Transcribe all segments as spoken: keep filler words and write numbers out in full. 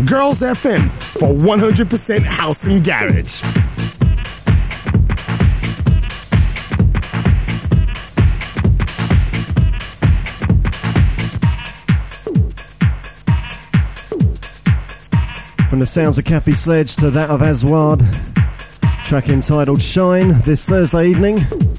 Girls F M for one hundred percent house and garage. From the sounds of Kathy Sledge to that of Aswad, track entitled Shine, this Thursday evening.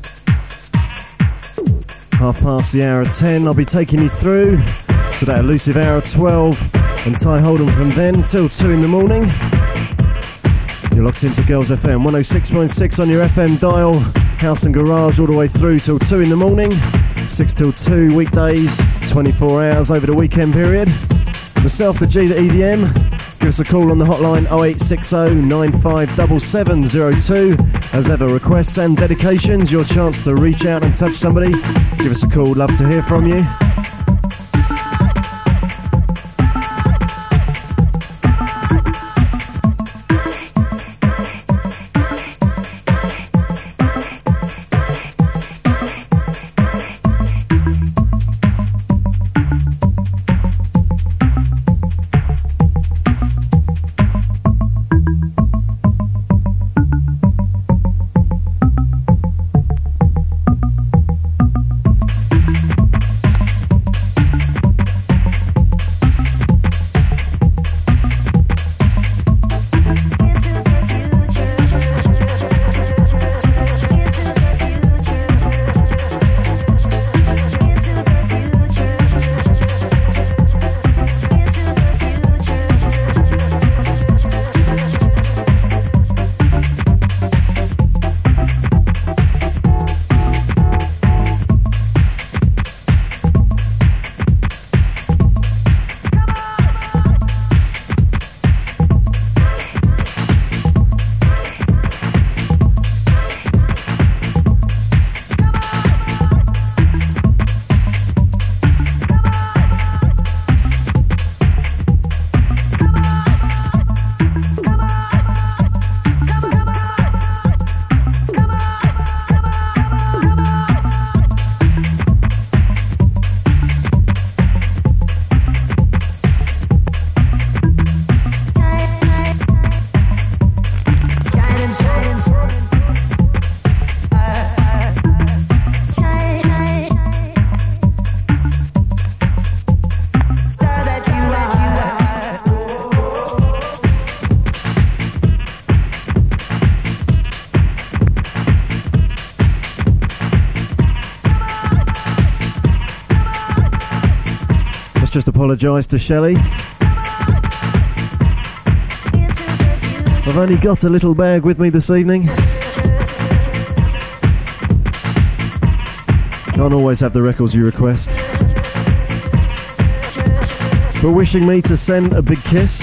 Half past the hour of ten, I'll be taking you through to that elusive hour of twelve and Ty Holden from then till two in the morning. You're locked into Girls F M one oh six point six on your F M dial, house and garage all the way through till two in the morning, six till two weekdays, twenty-four hours over the weekend period. Myself, the G, the E D M. Give us a call on the hotline oh eight six oh, nine five seven seven oh two. As ever, requests and dedications, your chance to reach out and touch somebody. Give us a call, love to hear from you. Just apologise to Shelley. I've only got a little bag with me this evening. Can't always have the records you request. But wishing me to send a big kiss.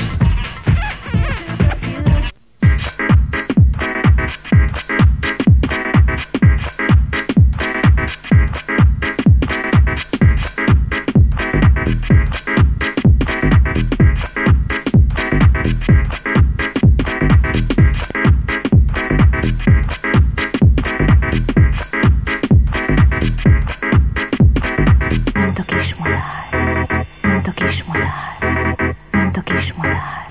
toquish modal, un toquish modal.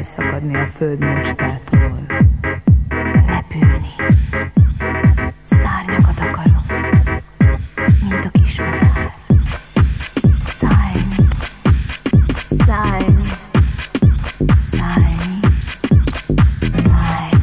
leszakadni a földmocskától. Repülni. Szárnyakat akarok, mint a kismadár. Szállni. Szállni. Szállni. Szállni.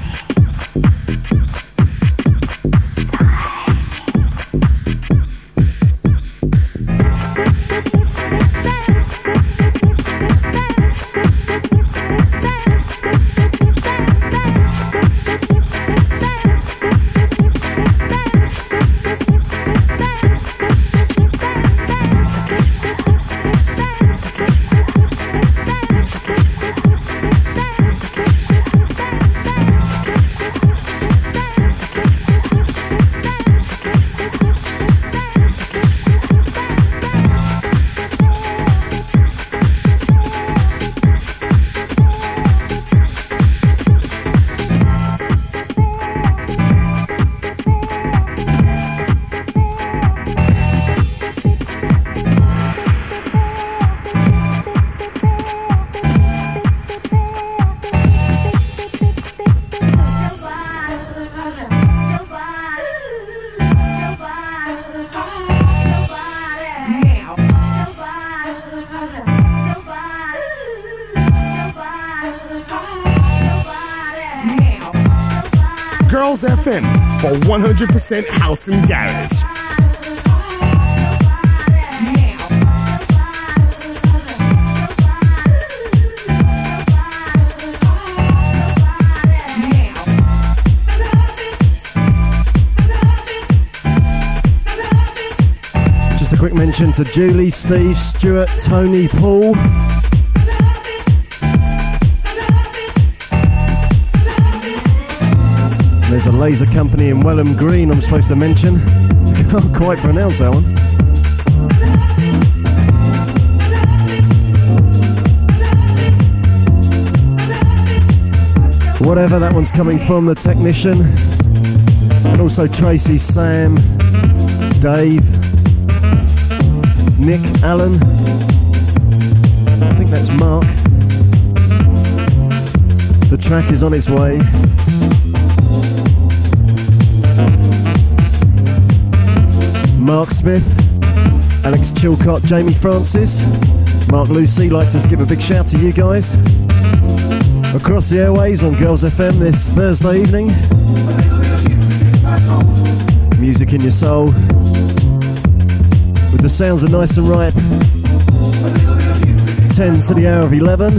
Girls F M for one hundred percent house and garage. Just a quick mention to Julie, Steve, Stuart, Tony, Paul. There's a laser company in Welham Green I'm supposed to mention. Can't quite pronounce that one. Whatever, that one's coming from the technician. And also Tracy, Sam, Dave, Nick, Alan. I think that's Mark. The track is on its way. Mark Smith, Alex Chilcott, Jamie Francis, Mark Lucy, like to give a big shout to you guys. Across the airwaves on Girls F M this Thursday evening. Music in your soul. With the sounds of Nice and Ripe. ten to the hour of eleven.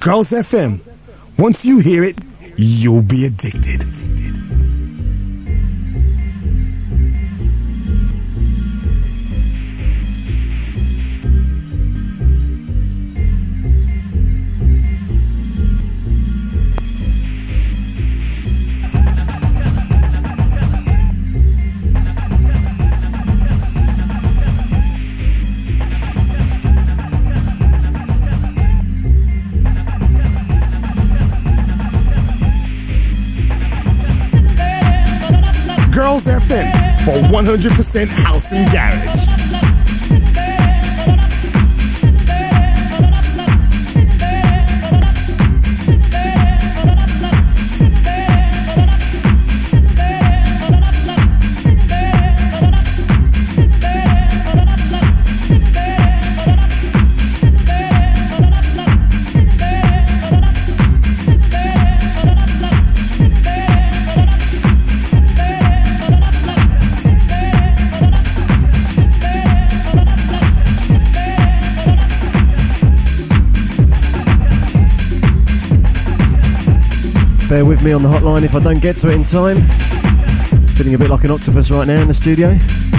Girls F M. Once you hear it, you'll be addicted. Girls F M for one hundred percent house and garage. Bear with me on the hotline if I don't get to it in time. Feeling a bit like an octopus right now in the studio.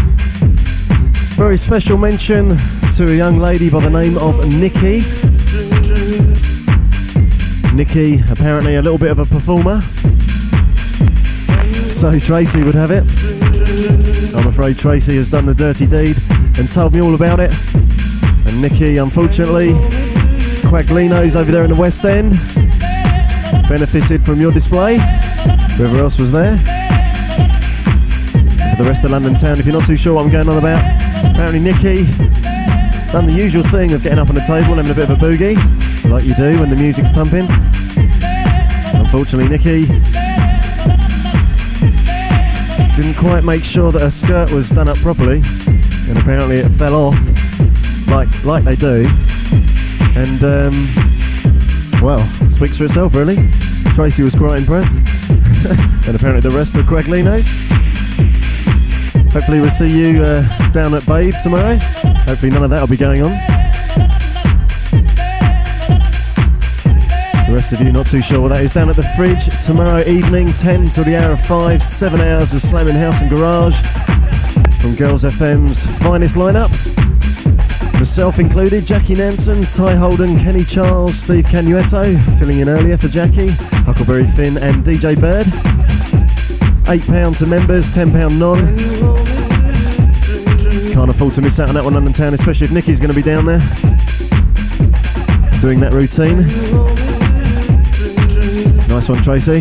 Very special mention to a young lady by the name of Nikki. Nikki, apparently a little bit of a performer. So Tracy would have it. I'm afraid Tracy has done the dirty deed and told me all about it. And Nikki, unfortunately, Quaglino's over there in the West End, benefited from your display. Whoever else was there. For the rest of London town, if you're not too sure what I'm going on about, apparently Nikki done the usual thing of getting up on the table and having a bit of a boogie, like you do when the music's pumping. Unfortunately, Nikki didn't quite make sure that her skirt was done up properly, and apparently it fell off, like like they do. And um, well, speaks for itself really. Tracy was quite impressed. And apparently the rest of Quaglino's. Hopefully we'll see you uh, down at Babe tomorrow. Hopefully none of that will be going on. The rest of you not too sure what that is. Down at the Fridge tomorrow evening, ten till the hour of five. Seven hours of slamming house and garage from Girls F M's finest lineup. Myself included, Jackie Nanson, Ty Holden, Kenny Charles, Steve Canuetto, filling in earlier for Jackie, Huckleberry Finn and D J Bird. eight pounds to members, ten pounds non. Can't afford to miss out on that one, London Town, especially if Nikki's going to be down there doing that routine. Nice one, Tracy.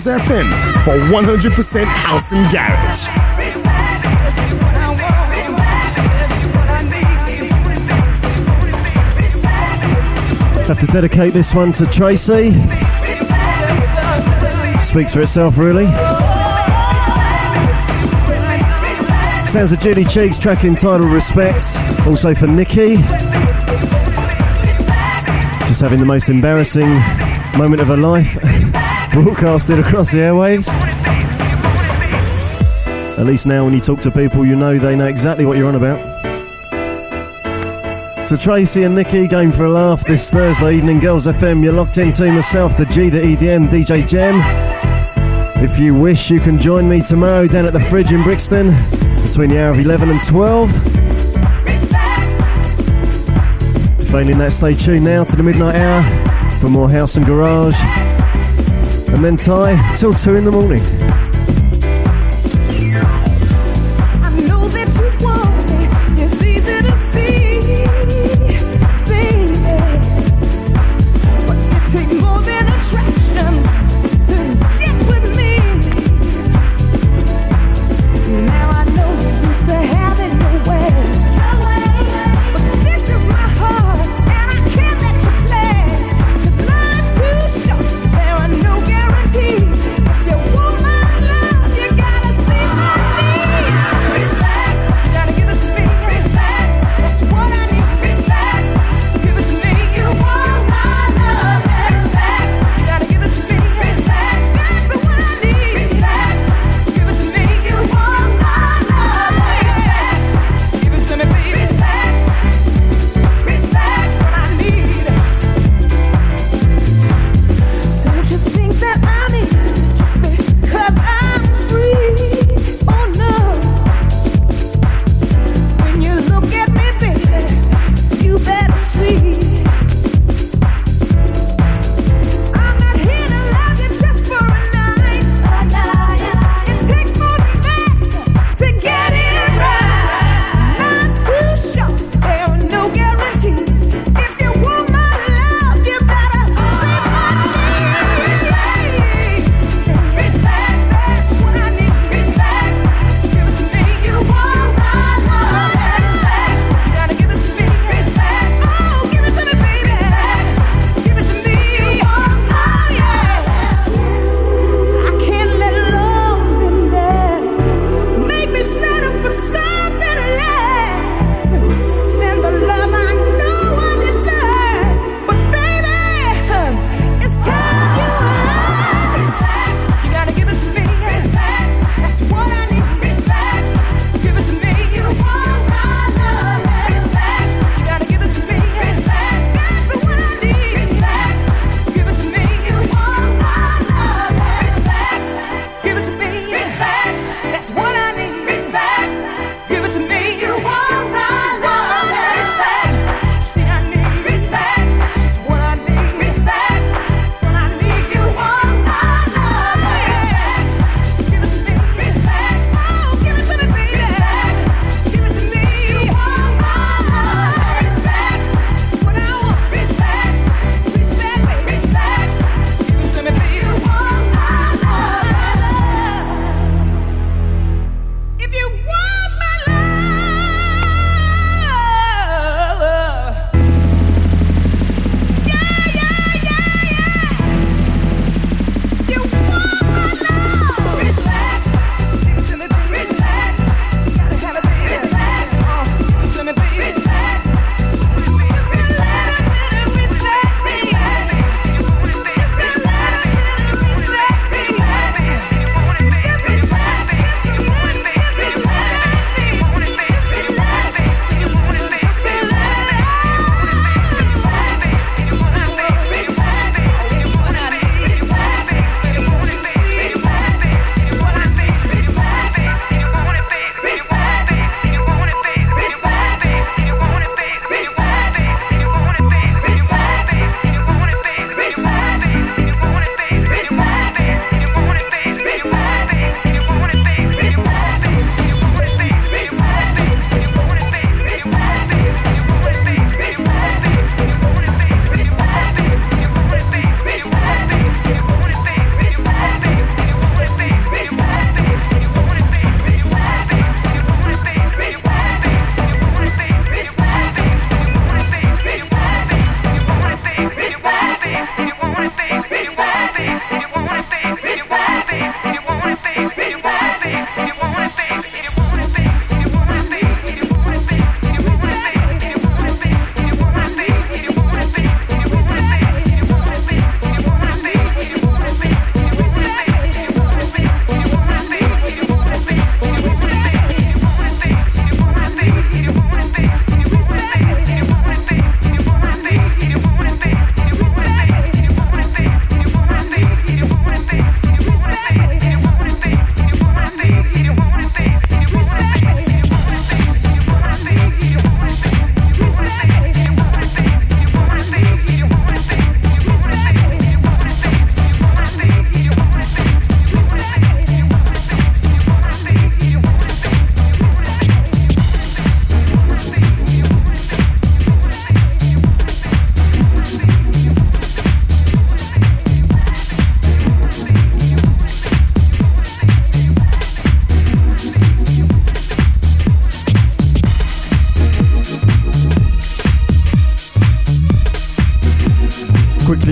Girls F M for one hundred percent house and garage. Have to dedicate this one to Tracy. Speaks for itself, really. Sounds of Judy Cheeks track entitled Respects. Also for Nikki. Just having the most embarrassing moment of her life broadcasted across the airwaves. At least now when you talk to people, you know they know exactly what you're on about. To Tracy and Nikki, going for a laugh this Thursday evening, Girls F M. You're locked into myself, the G, the E D M, D J Jem. If you wish, you can join me tomorrow down at the Fridge in Brixton between the hour of eleven and twelve. Failing that, stay tuned now to the midnight hour for more house and garage. And then Ty till two in the morning. There are no guarantees. You won't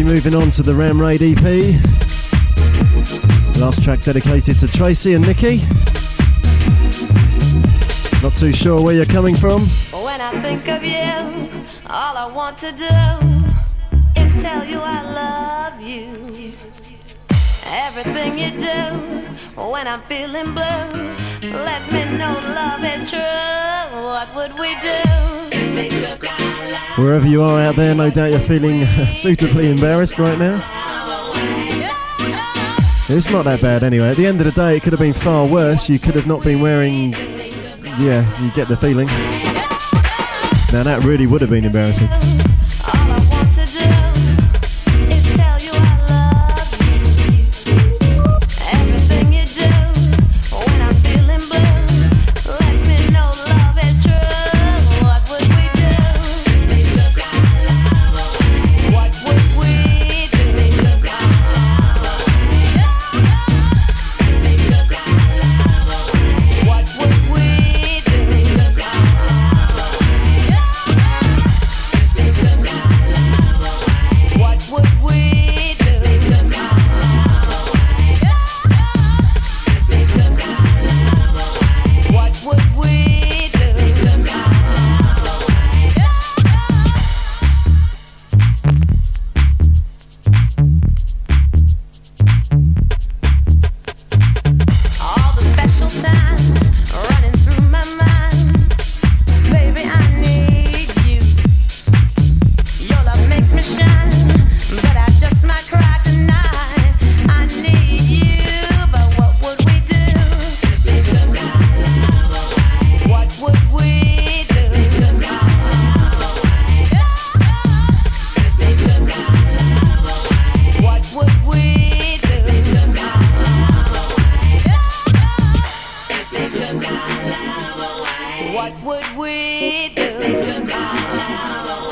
be moving on to the Ram Raid E P. Last track dedicated to Tracy and Nikki. Not too sure where you're coming from. When I think of you, all I want to do is tell you I love you. Everything you do when I'm feeling blue lets me know love is true. What would we do if they took our love? Wherever you are out there, no doubt you're feeling suitably embarrassed right now. It's not that bad anyway. At the end of the day, it could have been far worse. You could have not been wearing... Yeah, you get the feeling. Now that really would have been embarrassing.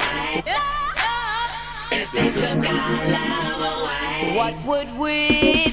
What would we